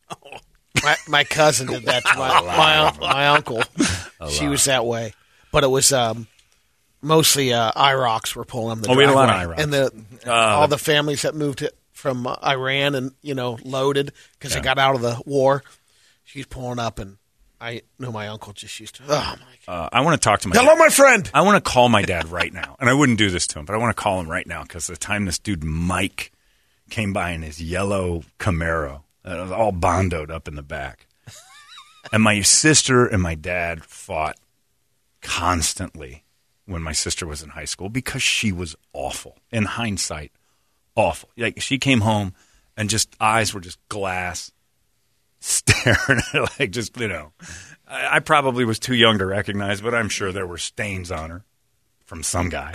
My cousin did that to my uncle. She was that way. But it was mostly IROCs were pulling them the We had a lot of driveway. IROCs. And all the families that moved from Iran and, loaded because they got out of the war, she's pulling up, and I know my uncle just used to, oh, my God. I want to talk to my Hello, my friend. I want to call my dad right now. And I wouldn't do this to him, but I want to call him right now because the time this dude Mike came by in his yellow Camaro, it was all bondoed up in the back. And my sister and my dad fought constantly when my sister was in high school because she was awful. In hindsight, awful. Like she came home and just eyes were just glass, staring at like just, I probably was too young to recognize, but I'm sure there were stains on her from some guy.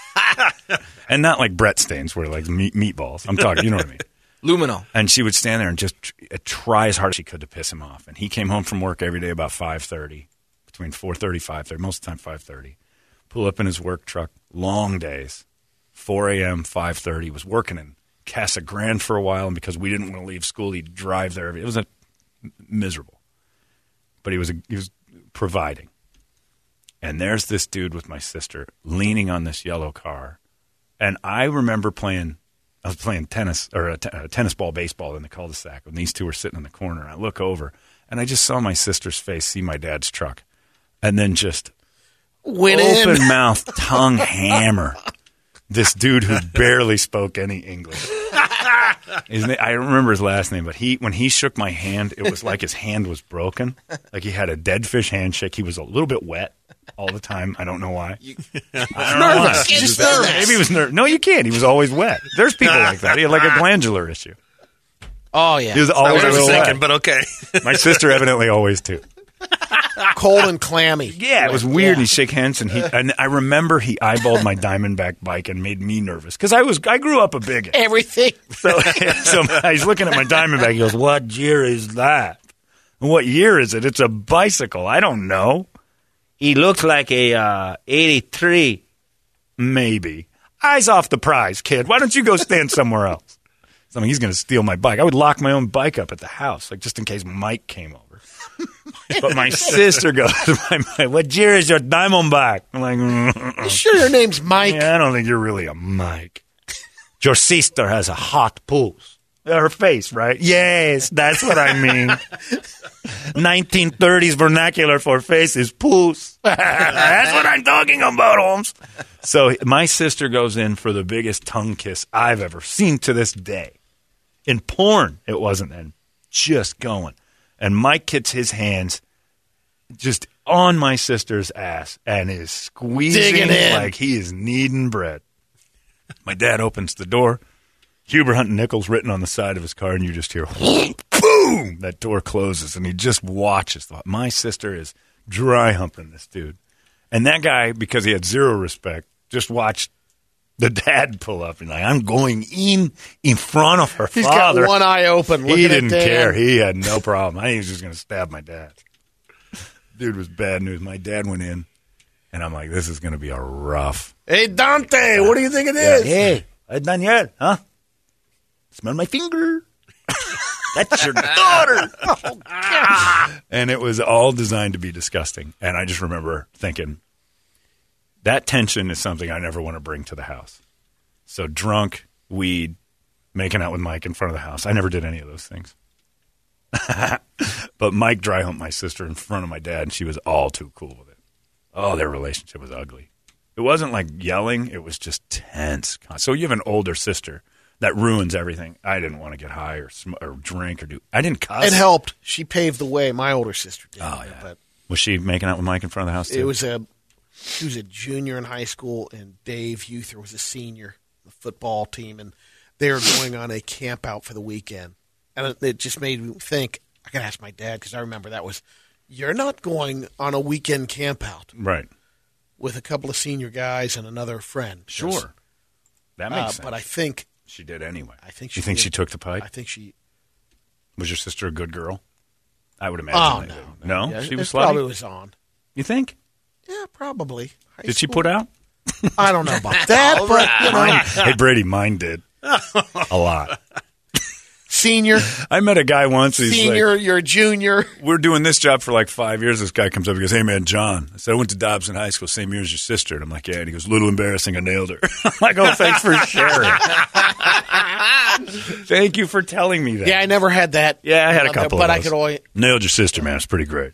And not like Brett stains where like meatballs. I'm talking, you know what I mean? Luminol. And she would stand there and just try as hard as she could to piss him off. And he came home from work every day about 5:30, between 4:30 5:30, most of the time 5:30. Pull up in his work truck, long days, 4 a.m., 5:30. He was working in Casa Grande for a while, and because we didn't want to leave school, he'd drive there. It was miserable. But he was providing. And there's this dude with my sister leaning on this yellow car. And I remember I was playing tennis, or tennis ball, baseball in the cul-de-sac, and these two were sitting in the corner. And I look over, and I just saw my sister's face, see my dad's truck, and then just open mouth, tongue hammer. This dude who barely spoke any English. I don't remember his last name, but when he shook my hand, it was like his hand was broken. Like he had a dead fish handshake. He was a little bit wet all the time. I don't know why. I don't know why. Just nervous. Maybe he was nervous. No, you can't. He was always wet. There's people like that. He had like a glandular issue. Oh, yeah. He was I always was a little thinking, wet. but okay. My sister evidently always too. Cold and clammy. Yeah, it was weird. And he'd shake hands, and I remember he eyeballed my Diamondback bike and made me nervous because I grew up a bigot. Everything. So he's looking at my Diamondback. He goes, "What year is that? What year is it? It's a bicycle. I don't know. He looks like a 83, maybe. Eyes off the prize, kid. Why don't you go stand somewhere else?" So he's going to steal my bike. I would lock my own bike up at the house, like just in case Mike came over. But my sister goes, "What year is your Diamondback?" I'm like, You sure your name's Mike? yeah, I don't think you're really a Mike. Your sister has a hot pulse. Her face, right? Yes, that's what I mean. 1930s vernacular for face is pulse. That's what I'm talking about, Holmes. So my sister goes in for the biggest tongue kiss I've ever seen to this day. In porn, it wasn't then. Just going. And Mike gets his hands just on my sister's ass and is squeezing Digging in. like he is kneading bread. My dad opens the door. Huber Hunt Nichols written on the side of his car, and you just hear, boom, that door closes, and he just watches. My sister is dry humping this dude. And that guy, because he had zero respect, just watched the dad pull up and like, I'm going in front of her He's father. got one eye open. He looking at didn't Dan. care. He had no problem. I think he was just going to stab my dad. Dude was bad news. My dad went in, and I'm like, this is going to be a rough. Hey, Dante, what do you think it is? Hey, Daniel, huh? Smell my finger. That's your daughter. And it was all designed to be disgusting. And I just remember thinking, that tension is something I never want to bring to the house. So drunk, weed, making out with Mike in front of the house. I never did any of those things. But Mike dry humped my sister in front of my dad, and she was all too cool with it. Oh, their relationship was ugly. It wasn't like yelling. It was just tense. So you have an older sister. That ruins everything. I didn't want to get high or drink or do. I didn't cuss. It helped. She paved the way. My older sister did. Oh, yeah. But Was she making out with Mike in front of the house, too? she was a junior in high school, and Dave Uther was a senior, the football team, and they were going on a camp out for the weekend. And it just made me think, I got to ask my dad, because I remember you're not going on a weekend camp out Right. with a couple of senior guys and another friend. Sure. That makes sense. But I think She did anyway. I think You she think did. she took the pipe? I think she. Was your sister a good girl? I would imagine. Oh they no, did. No, Yeah, she was it probably slutty. was on. You think? Yeah, probably. High Did she school. put out? I don't know about that, but you know, Hey, Brady, mine did a lot. senior, I met a guy once. He's senior, like, you're a junior. we're doing this job for like 5 years. This guy comes up. He goes, "Hey, man, John." I said, "I went to Dobson High School, same year as your sister." And I'm like, "Yeah." And he goes, "Little embarrassing. I nailed her." I'm like, "Oh, thanks for sharing." Thank you for telling me that. Yeah, I never had that. Yeah, I had a couple but of I those. could always. Nailed your sister, man. It's pretty great.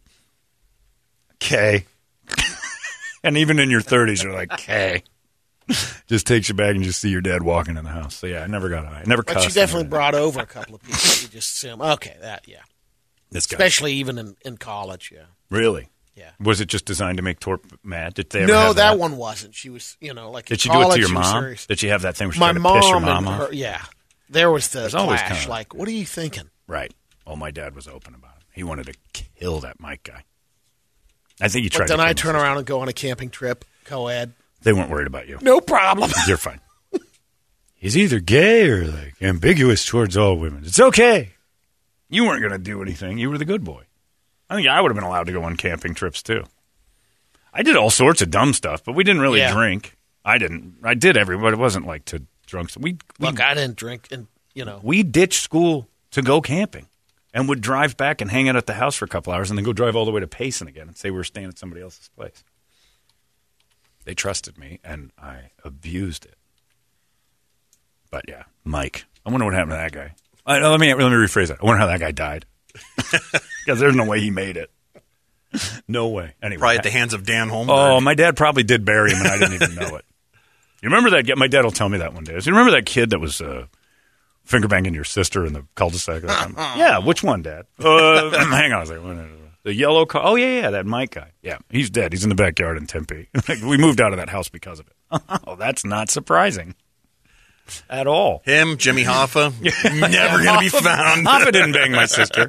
Okay. And even in your 30s, you're like, okay. Just takes you back and just see your dad walking in the house. So, yeah, I never got high. I never But cussed. she definitely or brought over a couple of people. You just assume, okay, this guy. especially even in college. Yeah, Really? yeah. Was it just designed to make Torp mad? Did they ever No, have that one wasn't. She was, like. Did in she do it to college, your she was mom? serious. Did she have that thing where she My tried to piss your mom mom and off? her, yeah. There was the There's always clash. kinda- Like, what are you thinking? Right. Oh, my dad was open about it. He wanted to kill that Mike guy. I think he But tried then to I kill turn his around and go on a camping trip, co-ed. They weren't worried about you. No problem. You're fine. He's either gay or like ambiguous towards all women. It's okay. You weren't going to do anything. You were the good boy. I think I would have been allowed to go on camping trips too. I did all sorts of dumb stuff, but we didn't really Yeah. drink. I didn't. I did but it wasn't like to drunks. Look, I didn't drink, and we ditched school to go camping and would drive back and hang out at the house for a couple hours and then go drive all the way to Payson again and say we were staying at somebody else's place. They trusted me, and I abused it. But, yeah, Mike. I wonder what happened to that guy. Let me rephrase that. I wonder how that guy died. Because there's no way he made it. No way. Anyway, Probably at the hands of Dan Holmberg. Oh, my dad probably did bury him, and I didn't even know it. You remember that? My dad will tell me that one day. You remember that kid that was finger banging your sister in the cul-de-sac? Yeah, which one, Dad? Hang on. I was like, the yellow car. Oh, yeah, that Mike guy. Yeah, he's dead. He's in the backyard in Tempe. We moved out of that house because of it. Oh, that's not surprising at all. Him, Jimmy Hoffa, never going to be found. Hoffa didn't bang my sister.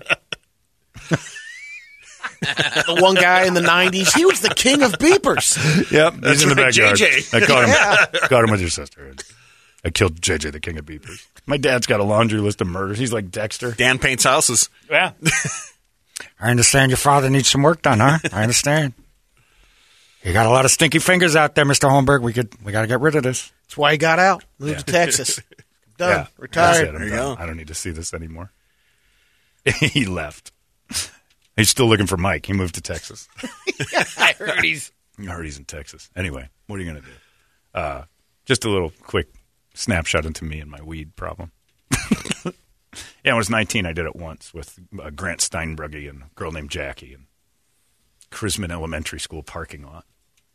The one guy in the 90s, he was the king of beepers. Yep, he's in the right, backyard. JJ. I caught him with your sister. I killed JJ, the king of beepers. My dad's got a laundry list of murders. He's like Dexter. Dan paints houses. Yeah. I understand your father needs some work done, huh? I understand. You got a lot of stinky fingers out there, Mr. Holmberg. We got to get rid of this. That's why he got out. Moved to Texas. Done. Retired. That's it. I'm done. I don't need to see this anymore. He left. He's still looking for Mike. He moved to Texas. I heard he's in Texas. Anyway, what are you going to do? Just a little quick snapshot into me and my weed problem. Yeah, when I was 19, I did it once with Grant Steinbrugge and a girl named Jackie in Chrisman Elementary School parking lot.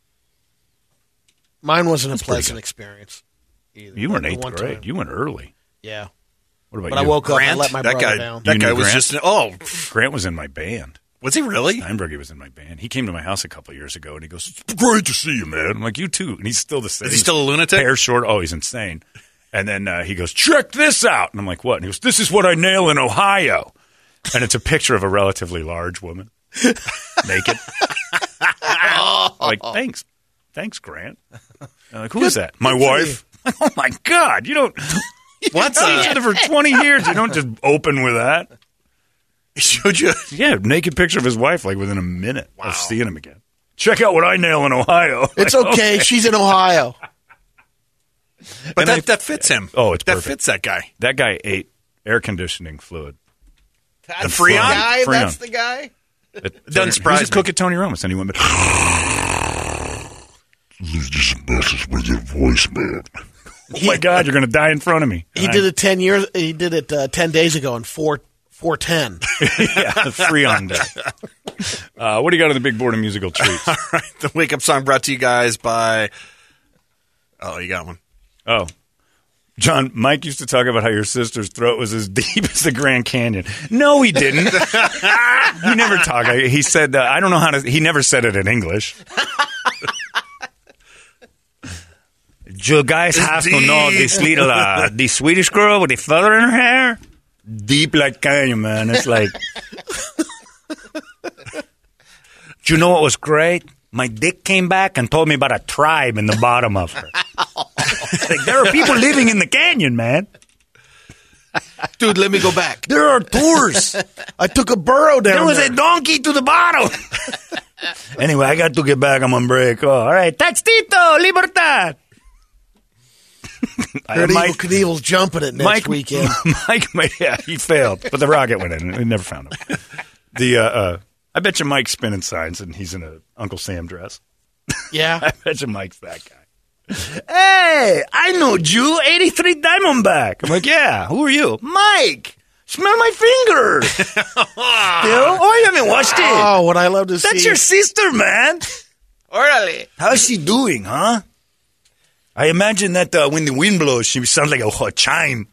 Mine wasn't a pleasant experience either. You were in 8th grade. Time. You went early. Yeah. What about but you? I woke up Grant? and let my that brother guy, down. That You guy knew was Grant? just, Grant was in my band. was he really? Steinbrugge was in my band. He came to my house a couple of years ago, and he goes, "It's great to see you, man." I'm like, "You too." And he's still the same. Is he still a lunatic? Hair short. Oh, he's insane. And then he goes, "Check this out." And I'm like, "What?" And he goes, "This is what I nail in Ohio." And it's a picture of a relatively large woman, naked. Like, thanks, Grant. I'm like, who is that? My wife. Oh my God! You don't. What's Known each other for 20 years. You don't just open with that. Showed you? Yeah, naked picture of his wife, like within a minute of seeing him again. Check out what I nail in Ohio. It's okay. She's in Ohio. But that fits him. Oh, it's that perfect. fits that guy. That guy ate air conditioning fluid. That's the Freon? guy? Freon. That's the guy? Doesn't surprise He was a cook at Tony Roma's, and he went, Leave this message with your voicemail. "Oh my God, you're going to die in front of me." He did it 10 years. He did it 10 days ago on 410. Yeah, Freon day. What do you got on the big board of musical treats? All right. The wake up song brought to you guys by. Oh, you got one. Oh. John, Mike used to talk about how your sister's throat was as deep as the Grand Canyon. No, he didn't. He never talked. He said, I don't know how to. He never said it in English. You guys have to know this little, the Swedish girl with the feather in her hair. Deep like canyon, man. It's like. Do you know what was great? My dick came back and told me about a tribe in the bottom of her. Like, there are people living in the canyon, man. Dude, let me go back. There are tours. I took a burrow down There was there. a donkey to the bottom. Anyway, I got to get back. I'm on break. Oh, all right. Taxito, libertad. Heard Evel Knievel's jumping it next weekend. Mike, yeah, he failed, but the rocket went in. We never found him. I bet you Mike's spinning signs and he's in a Uncle Sam dress. Yeah. I bet you Mike's that guy. Hey, I know you, 83 Diamondback. I'm like, yeah, who are you? Mike, smell my finger. Oh, you haven't watched it. Oh, what I love to see. That's your sister, man. Orale. How's she doing, huh? I imagine that when the wind blows, she sounds like a chime.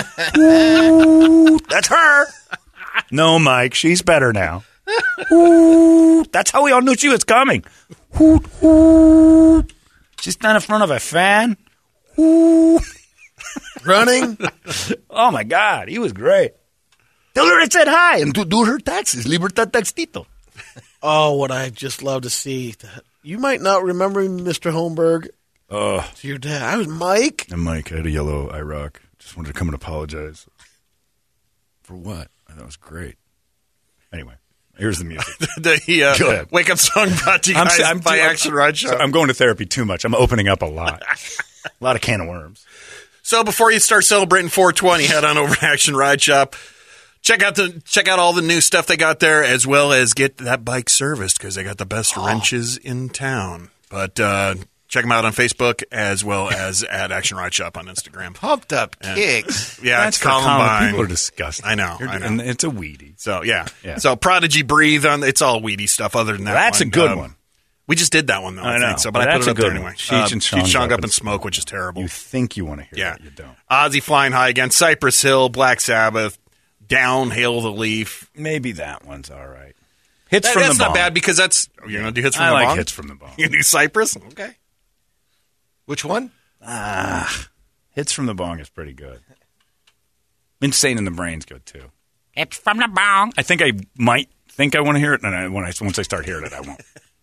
Ooh, that's her. No, Mike, she's better now. Ooh, that's how we all knew she was coming. Ooh, ooh. She's down in front of a fan. Ooh. Running. Oh, my God, he was great. Tell her I said hi and to do her taxes. Libertad Taxito. Oh, what I just love to see. You might not remember him, Mr. Holmberg. Oh. To your dad. I was Mike. And Mike, I had a yellow IROC. Just wanted to come and apologize. For what? I thought it was great. Anyway, Here's the music. The ahead. wake up song brought to you guys by Action Ride Shop. I'm going to therapy too much. I'm opening up a lot. A lot of can of worms. So before you start celebrating 420, head on over to Action Ride Shop. Check out all the new stuff they got there, as well as get that bike serviced because they got the best wrenches in town. But check them out on Facebook as well as at Action Ride Shop on Instagram. Pumped up kicks. Yeah, That's it's for Columbine. People are disgusting. I know. And it's a weedy. So yeah. Yeah. So Prodigy Breathe on. It's all weedy stuff. Other than that, That's a good one. We just did that one though. I know. Think, so, but Well, I put that's it a up there good anyway. one. Cheech and Chong Chong Up Up in in Smoke, which is terrible. You think you want to hear Yeah. that, you don't. Ozzy Flying High again. Cypress Hill, Black Sabbath, Down, Hail the Leaf. Maybe that one's all right. Hits That's from the not bong. bad because that's you're gonna do hits from I the like bong. hits from the bong. You gonna do Cypress? Okay. Which one? Hits from the bong is pretty good. Insane in the Brain's good too. It's from the bong. I think I might think I want to hear it, and once I start hearing it, I won't.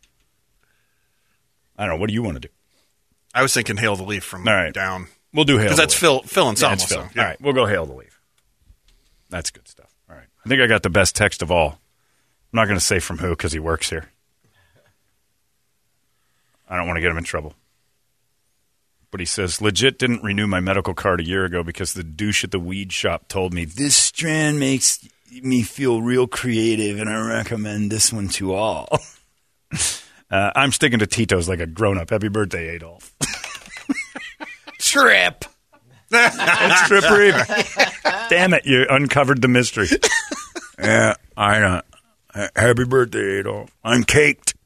I don't know. What do you want to do? I was thinking Hail the Leaf from All right. Down We'll do Hail because the that's Leaf. Phil and Yeah, Selma. it's Phil. So, yeah. All right, we'll go Hail the Leaf. That's good stuff. All right. I think I got the best text of all. I'm not going to say from who because he works here. I don't want to get him in trouble. But he says, legit didn't renew my medical card a year ago because the douche at the weed shop told me, this strand makes me feel real creative and I recommend this one to all. I'm sticking to Tito's like a grown-up. Happy birthday, Adolf. Trip. It's Tripper even. Damn it, you uncovered the mystery. Yeah, I know. Happy birthday, Adolf. I'm caked.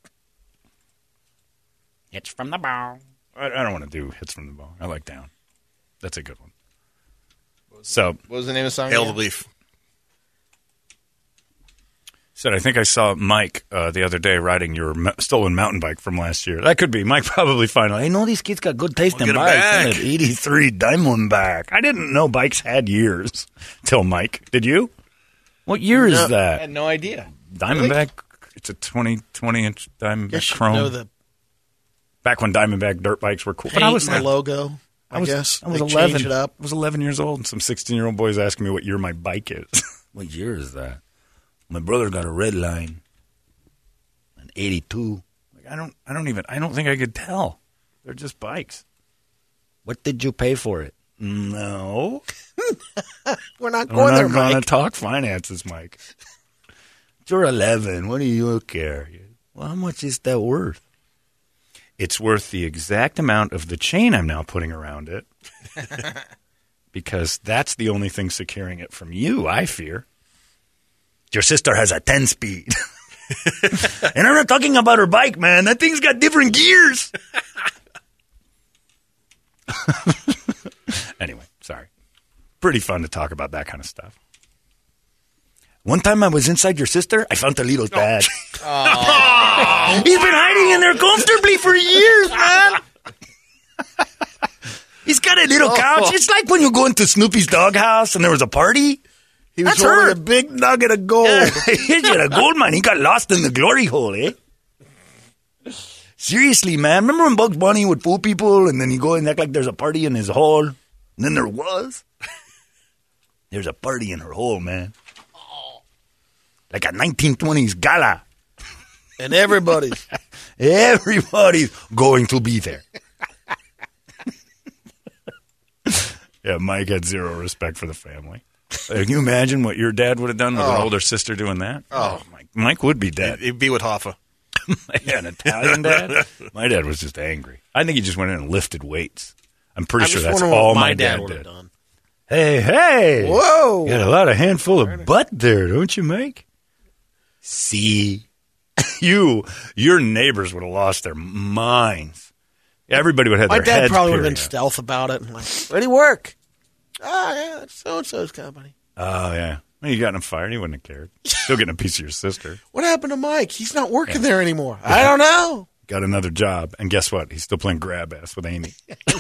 It's from the bong. I don't want to do hits from the bong. I like Down. That's a good one. So, What was the name of the song? Hail again? the Leaf. said, I think I saw Mike the other day riding your stolen mountain bike from last year. That could be. Mike probably finally. I know these kids got good taste in get 'em bikes. back. An 83 Diamondback. I didn't know bikes had years till Mike. Did you? What year is I that? had no idea. Diamondback? It's a 20-inch Diamondback Guess you Chrome. know the Back when Diamondback dirt bikes were cool. paint But I was and the logo. I guess I was They 11. changed it up. I was 11 years old, and some 16-year-old boys asking me what year my bike is. What year is that? My brother got a red line, an 82. Like, I don't think I could tell. They're just bikes. What did you pay for it? No, We're not we're going not there, going to Mike. talk finances, Mike. You're 11. What do you care? Well, how much is that worth? It's worth the exact amount of the chain I'm now putting around it. Because that's the only thing securing it from you, I fear. Your sister has a 10-speed. And I'm not talking about her bike, man. That thing's got different gears. Anyway, sorry. Pretty fun to talk about that kind of stuff. One time I was inside your sister, I found a little dad. He's been hiding in there comfortably for years, man. He's got a little couch. It's like when you go into Snoopy's doghouse and there was a party. He was That's holding her. a big nugget of gold. He's got a gold mine. He got lost in the glory hole, eh? Seriously, man. Remember when Bugs Bunny would fool people and then you go and act like there's a party in his hole? And then there was. There's a party in her hole, man. Like a 1920s gala. And everybody's. Everybody's going to be there. Yeah, Mike had zero respect for the family. Can you imagine what your dad would have done with an older sister doing that? Oh, Mike would be dead. It'd be with Hoffa. Yeah, an Italian dad? My dad was just angry. I think he just went in and lifted weights. I'm pretty sure that's all my dad would have did. done. Hey! Whoa! You got a lot of handful of butt there, don't you, Mike? See? Your neighbors would have lost their minds. Everybody would have My their dad heads probably would have been peering out. stealth about it. And like, where'd he work? Oh, yeah, that's so-and-so's company. Oh, yeah. Well, you got him fired. He wouldn't have cared. Still getting a piece of your sister. What happened to Mike? He's not working there anymore. I don't know. Got another job. And guess what? He's still playing grab ass with Amy.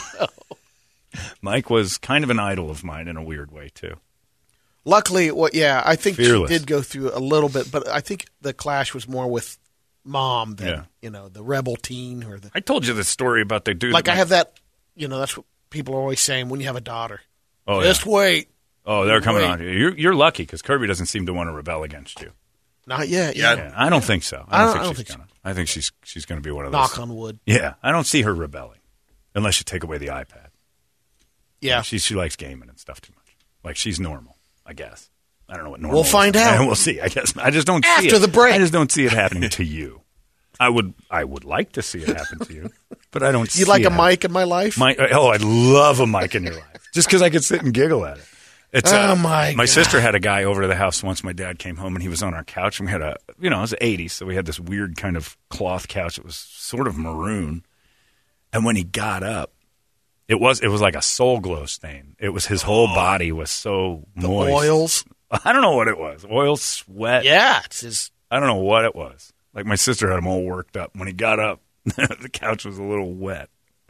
Mike was kind of an idol of mine in a weird way, too. Luckily, I think Fearless. she did go through a little bit, but I think the clash was more with mom than, Yeah. the rebel teen or the. I told you the story about the dude. Like, that I have that, that's what people are always saying when you have a daughter. Oh, Just yeah. wait. Oh, they're coming Wait. on you. You're lucky because Kirby doesn't seem to want to rebel against you. Not yet. Yeah. Yeah, I don't think so. I I don't don't think think she's gonna. I think she's gonna be one of those. Knock on wood. Yeah, I don't see her rebelling unless you take away the iPad. Yeah. She likes gaming and stuff too much. Like she's normal, I guess. I don't know what normal. We'll find out. And we'll see. I guess I just don't see it After the break. I just don't see it happening to you. I would like to see it happen to you, but I don't. You'd see like it a mic in my life? I'd love a mic in your life, just because I could sit and giggle at it. It's, Oh, my God. sister had a guy over to the house once. My dad came home and he was on our couch, and we had it was the 80s, so we had this weird kind of cloth couch. It was sort of maroon, and when he got up, it was like a Soul Glow stain. It was his whole body was so moist. Oils? I don't know what it was. Oil, sweat. Yeah. It's his. I don't know what it was. Like my sister had him all worked up. When he got up, the couch was a little wet.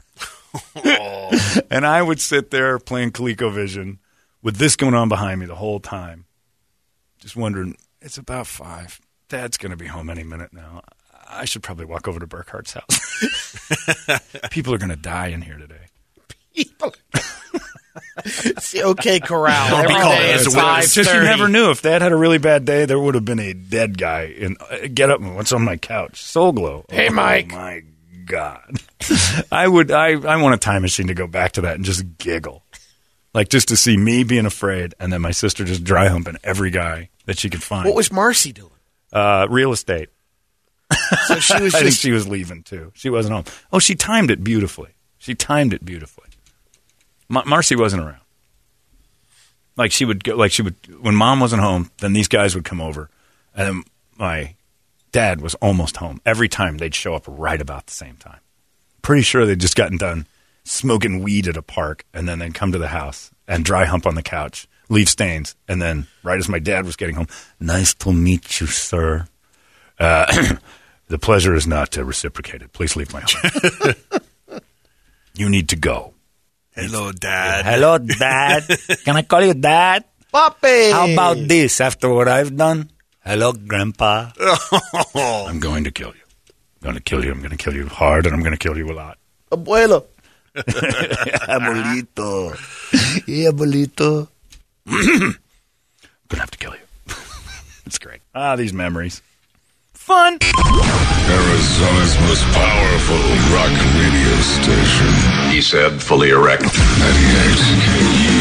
And I would sit there playing ColecoVision with this going on behind me the whole time, just wondering, it's about 5. Dad's going to be home any minute now. I should probably walk over to Burkhart's house. People are going to die in here today. It's the OK Corral. Don't be Every called day as it's a witness. It's just you 5:30. never knew. If Dad had a really bad day, there would have been a dead guy. In get up and what's on my couch? Soul Glow. Hey, Mike. Oh, my God. I want a time machine to go back to that and just giggle. Like just to see me being afraid and then my sister just dry humping every guy that she could find. What was Marcy doing? Real estate. So she was I think just. she was leaving too. She wasn't home. Oh, she timed it beautifully. Marcy wasn't around. Like she would go, when Mom wasn't home, then these guys would come over, and then my dad was almost home. Every time they'd show up right about the same time. Pretty sure they'd just gotten done smoking weed at a park, and then they'd come to the house and dry hump on the couch, leave stains, and then right as my dad was getting home, nice to meet you, sir. The pleasure is not reciprocated. Please leave my home. You need to go. Hello, Dad. Hello, Dad. Can I call you Dad? Papi! How about this after what I've done? Hello, Grandpa. I'm going to kill you. I'm going to kill you. I'm going to kill you hard, and I'm going to kill you a lot. Abuelo. Abuelito. Yeah, abuelito. I'm going to have to kill you. It's great. These memories. Fun. Arizona's most powerful rock radio station. He said, fully erect. 98